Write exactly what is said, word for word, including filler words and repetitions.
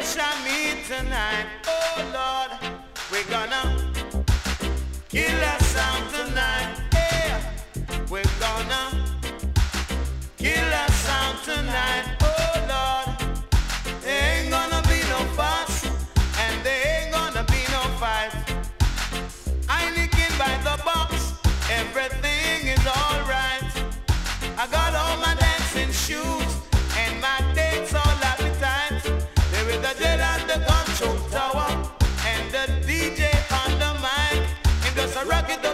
pressure me tonight. Oh Lord, we're gonna kill a sound tonight. Yeah, we're gonna kill a sound tonight. Oh Lord, there ain't gonna be no fuss and there ain't gonna be no fight. I nicking by the box, everything is alright. I got all my dancing shoes and my dates all appetite. There is the dead at the control tower and the D J on the mic, and just a rocket.